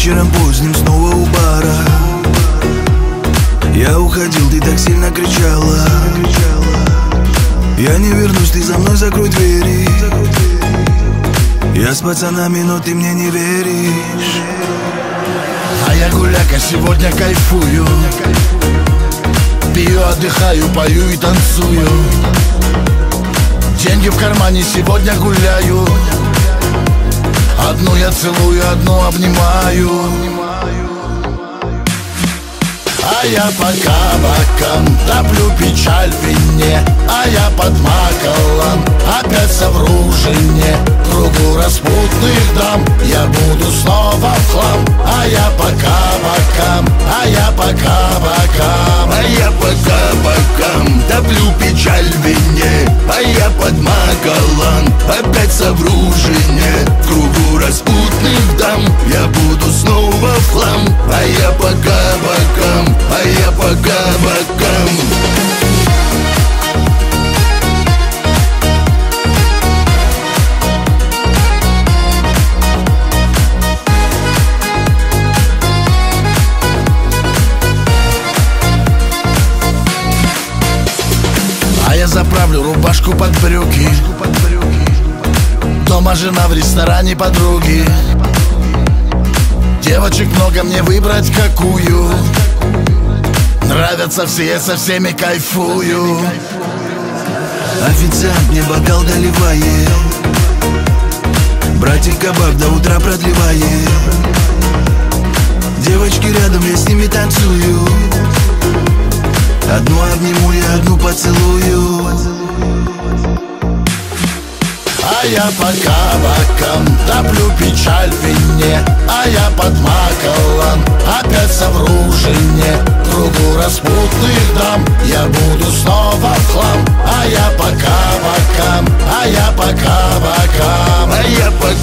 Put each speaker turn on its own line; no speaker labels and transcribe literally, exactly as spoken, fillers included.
вечером поздним снова у бара. Я уходил, ты так сильно кричала: я не вернусь, ты за мной закрой двери. Я с пацанами, но ты мне не веришь.
А я гуляка, сегодня кайфую. Пью, отдыхаю, пою и танцую. Деньги в кармане, сегодня гуляю. Одну я целую, одну обнимаю. А я по кабакам топлю печаль в вине. А я под макалом опять совружение. Кругу распутных дам я буду снова в хлам. А я по кабакам, а я по кабакам,
а я по кабакам топлю печаль в вине. А я под макалом опять совружение. Кругу распутных дам я буду снова в хлам. А я по кабакам, а я по кабакам.
А я заправлю рубашку под брюки. Дома жена, в ресторане подруги. Девочек много, мне выбрать какую. Нравятся все, я со всеми кайфую.
Официант мне бокал доливает, братик кабак до утра продлевает. Девочки рядом, я с ними танцую. Одну обниму, я одну поцелую.
А я по кабакам топлю печаль в вине. А я под макалом опять совружение. Кругу распутных дам я буду снова в хлам. А я по кабакам, а я по кабакам,
а я по